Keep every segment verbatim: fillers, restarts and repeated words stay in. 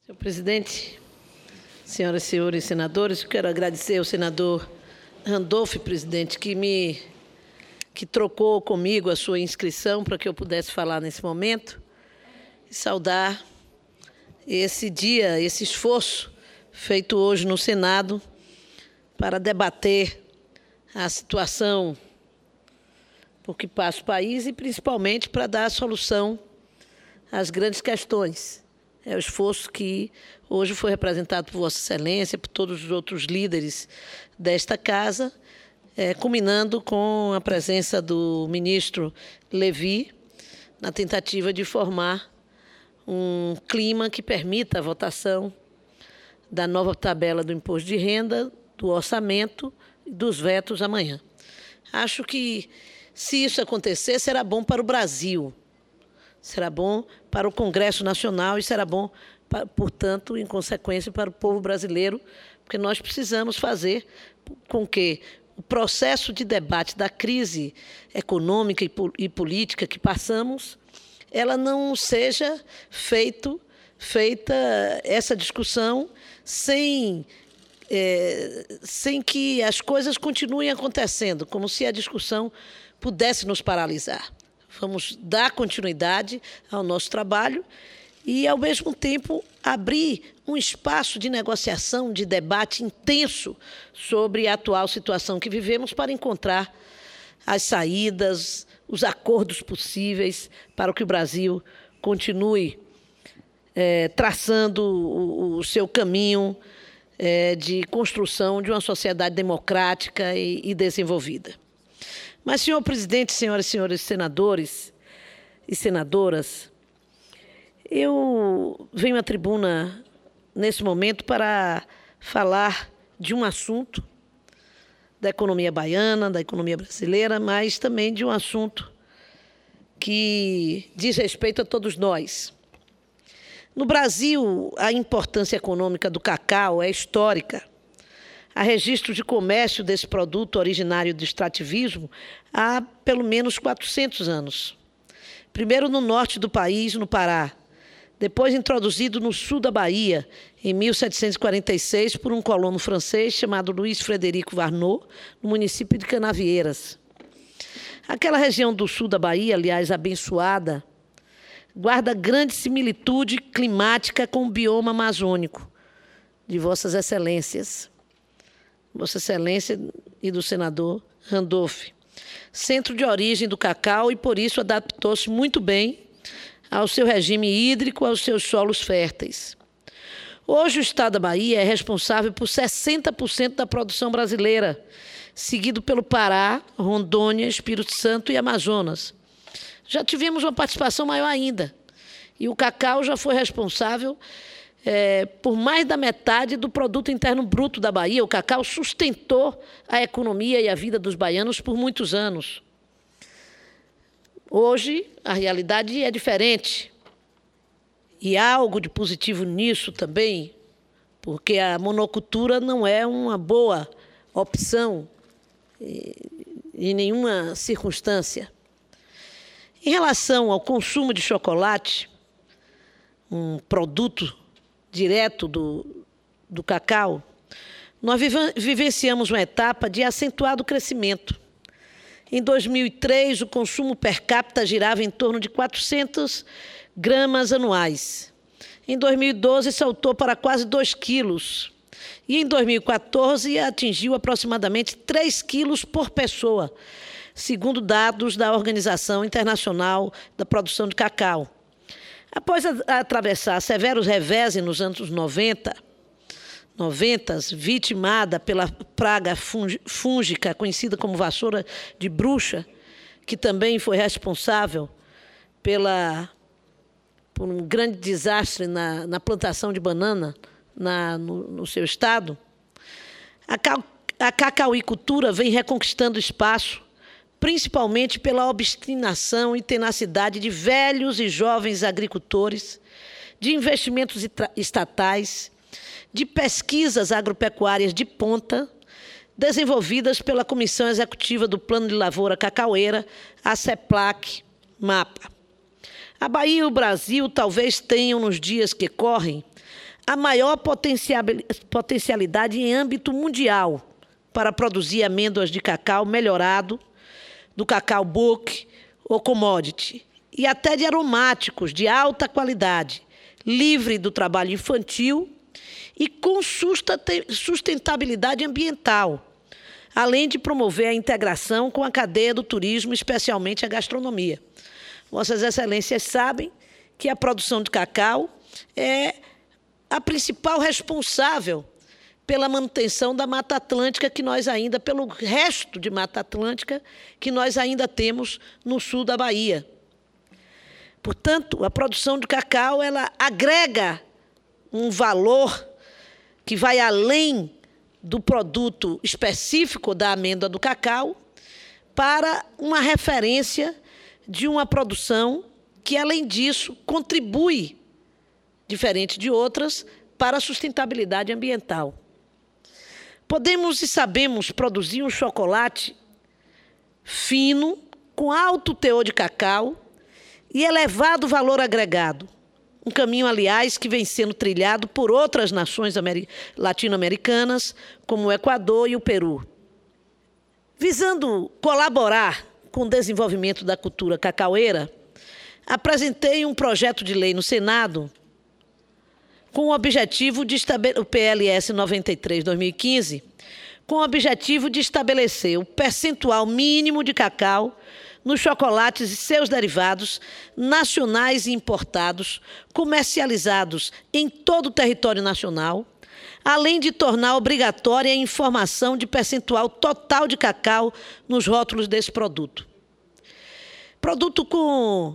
Senhor presidente, senhoras e senhores senadores, quero agradecer ao senador Randolph, presidente, que me que trocou comigo a sua inscrição para que eu pudesse falar nesse momento e saudar esse dia, esse esforço feito hoje no Senado para debater a situação por que passa o país e, principalmente, para dar a solução às grandes questões. É o esforço que hoje foi representado por Vossa Excelência, por todos os outros líderes desta casa, é, culminando com a presença do ministro Levi, na tentativa de formar um clima que permita a votação da nova tabela do imposto de renda, do orçamento e dos vetos amanhã. Acho que, se isso acontecer, será bom para o Brasil, será bom para o Congresso Nacional e será bom, portanto, em consequência, para o povo brasileiro, porque nós precisamos fazer com que o processo de debate da crise econômica e política que passamos, ela não seja feito, feita essa discussão sem, é, sem que as coisas continuem acontecendo, como se a discussão pudesse nos paralisar. Vamos dar continuidade ao nosso trabalho e, ao mesmo tempo, abrir um espaço de negociação, de debate intenso sobre a atual situação que vivemos para encontrar as saídas, os acordos possíveis para que o Brasil continue é, traçando o, o seu caminho é, de construção de uma sociedade democrática e, e desenvolvida. Mas, senhor presidente, senhoras e senhores senadores e senadoras, eu venho à tribuna nesse momento para falar de um assunto da economia baiana, da economia brasileira, mas também de um assunto que diz respeito a todos nós. No Brasil, a importância econômica do cacau é histórica. Há registro de comércio desse produto originário do extrativismo há pelo menos quatrocentos anos. Primeiro no norte do país, no Pará, depois introduzido no sul da Bahia, em mil setecentos e quarenta e seis, por um colono francês chamado Luiz Frederico Warnot, no município de Canavieiras. Aquela região do sul da Bahia, aliás, abençoada, guarda grande similitude climática com o bioma amazônico de Vossas Excelências. Vossa Excelência e do senador Randolph, centro de origem do cacau e, por isso, adaptou-se muito bem ao seu regime hídrico, aos seus solos férteis. Hoje, o estado da Bahia é responsável por sessenta por cento da produção brasileira, seguido pelo Pará, Rondônia, Espírito Santo e Amazonas. Já tivemos uma participação maior ainda, e o cacau já foi responsável É, por mais da metade do produto interno bruto da Bahia. O cacau sustentou a economia e a vida dos baianos por muitos anos. Hoje, a realidade é diferente. E há algo de positivo nisso também, porque a monocultura não é uma boa opção em nenhuma circunstância. Em relação ao consumo de chocolate, um produto direto do, do cacau, nós vivenciamos uma etapa de acentuado crescimento. Em dois mil e três, o consumo per capita girava em torno de quatrocentas gramas anuais. Em dois mil e doze, saltou para quase dois quilos. E em dois mil e quatorze, atingiu aproximadamente três quilos por pessoa, segundo dados da Organização Internacional da Produção de Cacau. Após atravessar severos reveses nos anos noventa, noventa, vitimada pela praga fúngica conhecida como vassoura de bruxa, que também foi responsável pela, por um grande desastre na, na plantação de banana na, no, no seu estado, a, a cacauicultura vem reconquistando espaço, principalmente pela obstinação e tenacidade de velhos e jovens agricultores, de investimentos estatais, de pesquisas agropecuárias de ponta, desenvolvidas pela Comissão Executiva do Plano de Lavoura Cacaueira, a CEPLAC-MAPA. A Bahia e o Brasil talvez tenham, nos dias que correm, a maior potencialidade em âmbito mundial para produzir amêndoas de cacau melhorado, do cacau bulk ou commodity, e até de aromáticos de alta qualidade, livre do trabalho infantil e com sustentabilidade ambiental, além de promover a integração com a cadeia do turismo, especialmente a gastronomia. Vossas Excelências sabem que a produção de cacau é a principal responsável pela manutenção da Mata Atlântica que nós ainda, pelo resto de Mata Atlântica que nós ainda temos no sul da Bahia. Portanto, a produção de cacau, ela agrega um valor que vai além do produto específico da amêndoa do cacau para uma referência de uma produção que, além disso, contribui, diferente de outras, para a sustentabilidade ambiental. Podemos e sabemos produzir um chocolate fino, com alto teor de cacau e elevado valor agregado. Um caminho, aliás, que vem sendo trilhado por outras nações latino-americanas, como o Equador e o Peru. Visando colaborar com o desenvolvimento da cultura cacaueira, apresentei um projeto de lei no Senado com o objetivo de estabelecer, o P L S noventa e três, dois mil e quinze, com o objetivo de estabelecer o percentual mínimo de cacau nos chocolates e seus derivados, nacionais e importados, comercializados em todo o território nacional, além de tornar obrigatória a informação de percentual total de cacau nos rótulos desse produto. Produto com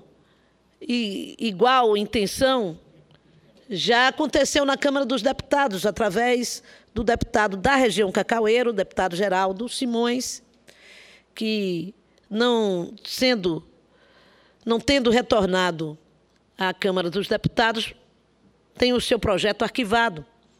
igual intenção já aconteceu na Câmara dos Deputados, através do deputado da região cacaueira, o deputado Geraldo Simões, que, não, sendo, não tendo retornado à Câmara dos Deputados, tem o seu projeto arquivado.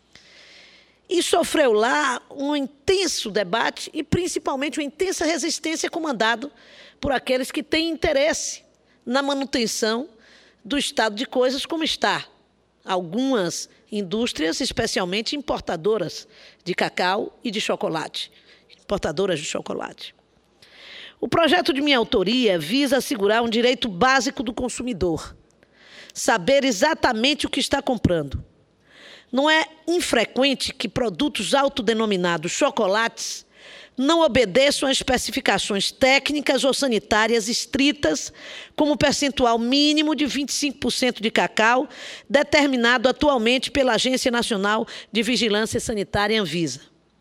E sofreu lá um intenso debate e, principalmente, uma intensa resistência comandado por aqueles que têm interesse na manutenção do estado de coisas como está. Algumas indústrias, especialmente importadoras de cacau e de chocolate, importadoras de chocolate. O projeto de minha autoria visa assegurar um direito básico do consumidor, saber exatamente o que está comprando. Não é infrequente que produtos autodenominados chocolates não obedeçam a especificações técnicas ou sanitárias estritas, como o percentual mínimo de vinte e cinco por cento de cacau, determinado atualmente pela Agência Nacional de Vigilância Sanitária, Anvisa.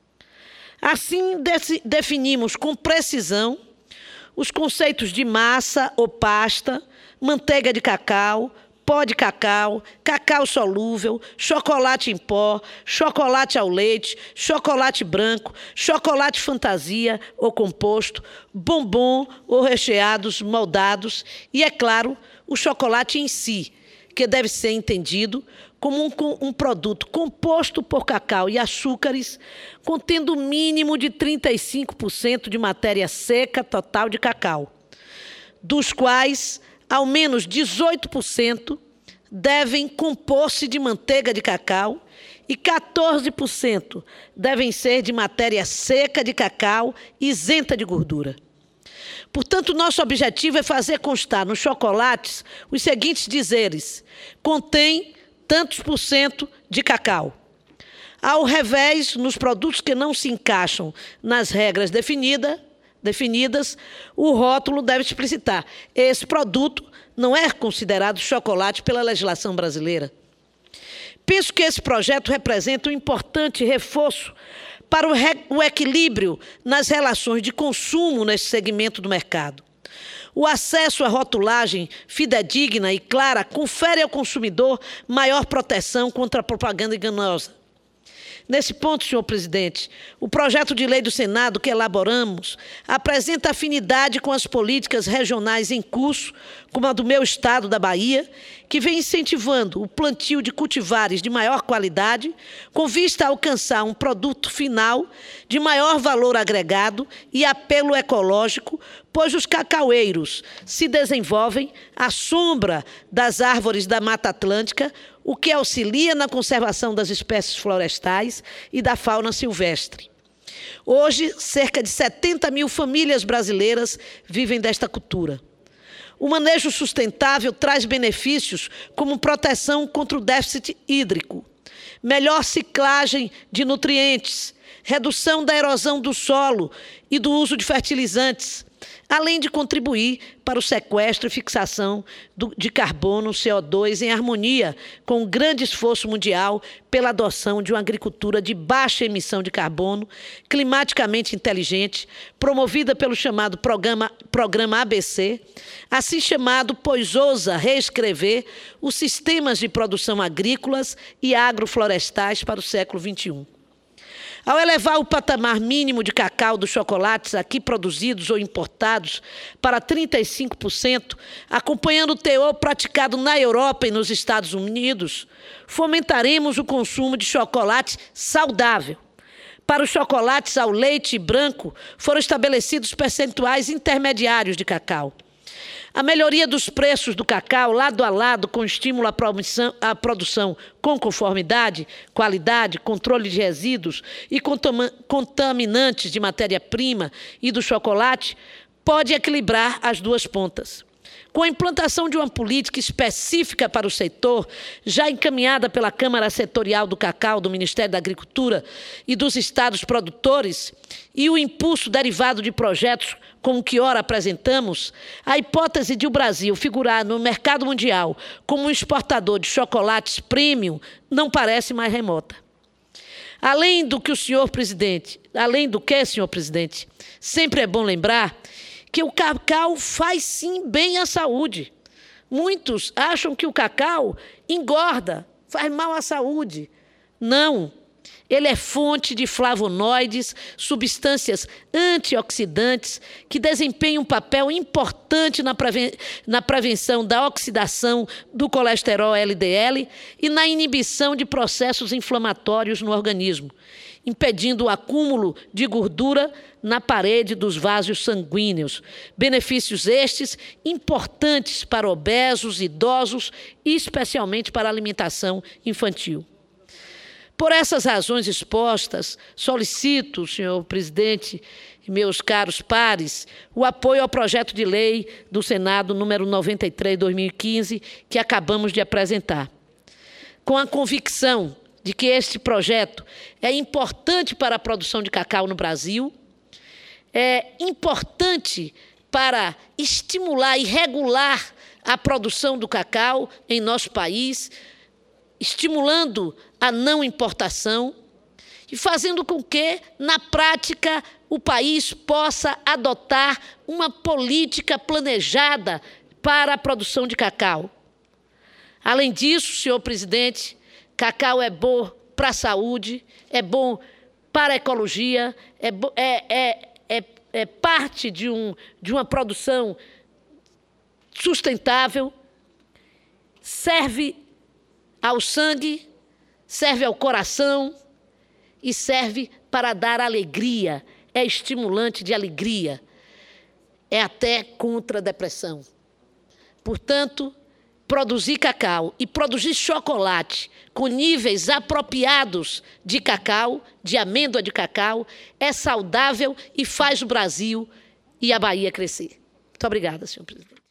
Assim, definimos com precisão os conceitos de massa ou pasta, manteiga de cacau, pó de cacau, cacau solúvel, chocolate em pó, chocolate ao leite, chocolate branco, chocolate fantasia ou composto, bombom ou recheados, moldados e, é claro, o chocolate em si, que deve ser entendido como um, um produto composto por cacau e açúcares, contendo o mínimo de trinta e cinco por cento de matéria seca total de cacau, dos quais ao menos dezoito por cento devem compor-se de manteiga de cacau e quatorze por cento devem ser de matéria seca de cacau isenta de gordura. Portanto, nosso objetivo é fazer constar nos chocolates os seguintes dizeres: contém tantos por cento de cacau. Ao revés, nos produtos que não se encaixam nas regras definida, definidas, o rótulo deve explicitar: esse produto não é considerado chocolate pela legislação brasileira. Penso que esse projeto representa um importante reforço para o, re... o equilíbrio nas relações de consumo nesse segmento do mercado. O acesso à rotulagem fidedigna e clara confere ao consumidor maior proteção contra a propaganda enganosa. Nesse ponto, senhor presidente, o projeto de lei do Senado que elaboramos apresenta afinidade com as políticas regionais em curso, como a do meu estado, da Bahia, que vem incentivando o plantio de cultivares de maior qualidade, com vista a alcançar um produto final de maior valor agregado e apelo ecológico, pois os cacaueiros se desenvolvem à sombra das árvores da Mata Atlântica, o que auxilia na conservação das espécies florestais e da fauna silvestre. Hoje, cerca de setenta mil famílias brasileiras vivem desta cultura. O manejo sustentável traz benefícios como proteção contra o déficit hídrico, melhor ciclagem de nutrientes, redução da erosão do solo e do uso de fertilizantes, além de contribuir para o sequestro e fixação do, de carbono, C O dois, em harmonia com o grande esforço mundial pela adoção de uma agricultura de baixa emissão de carbono, climaticamente inteligente, promovida pelo chamado Programa, Programa A B C, assim chamado, pois ousa reescrever os sistemas de produção agrícolas e agroflorestais para o século vinte e um. Ao elevar o patamar mínimo de cacau dos chocolates aqui produzidos ou importados para trinta e cinco por cento, acompanhando o teor praticado na Europa e nos Estados Unidos, fomentaremos o consumo de chocolate saudável. Para os chocolates ao leite branco, foram estabelecidos percentuais intermediários de cacau. A melhoria dos preços do cacau, lado a lado com estímulo à produção com conformidade, qualidade, controle de resíduos e contaminantes de matéria-prima e do chocolate, pode equilibrar as duas pontas. Com a implantação de uma política específica para o setor, já encaminhada pela Câmara Setorial do Cacau do Ministério da Agricultura e dos Estados produtores, e o impulso derivado de projetos como o que ora apresentamos, a hipótese de o Brasil figurar no mercado mundial como um exportador de chocolates premium não parece mais remota. Além do que o senhor presidente, além do que, senhor presidente, sempre é bom lembrar que o cacau faz sim bem à saúde. Muitos acham que o cacau engorda, faz mal à saúde. Não. Ele é fonte de flavonoides, substâncias antioxidantes que desempenham um papel importante na, preven na prevenção da oxidação do colesterol L D L e na inibição de processos inflamatórios no organismo, impedindo o acúmulo de gordura na parede dos vasos sanguíneos. Benefícios estes importantes para obesos, idosos e especialmente para a alimentação infantil. Por essas razões expostas, solicito, senhor presidente e meus caros pares, o apoio ao projeto de lei do Senado número noventa e três de dois mil e quinze, que acabamos de apresentar. Com a convicção de que este projeto é importante para a produção de cacau no Brasil, é importante para estimular e regular a produção do cacau em nosso país, estimulando a não importação e fazendo com que, na prática, o país possa adotar uma política planejada para a produção de cacau. Além disso, senhor presidente, cacau é bom para a saúde, é bom para a ecologia, é, é, é, é, é parte de, um, de uma produção sustentável, serve ao sangue, serve ao coração e serve para dar alegria, é estimulante de alegria, é até contra a depressão. Portanto, produzir cacau e produzir chocolate com níveis apropriados de cacau, de amêndoa de cacau, é saudável e faz o Brasil e a Bahia crescer. Muito obrigada, senhor presidente.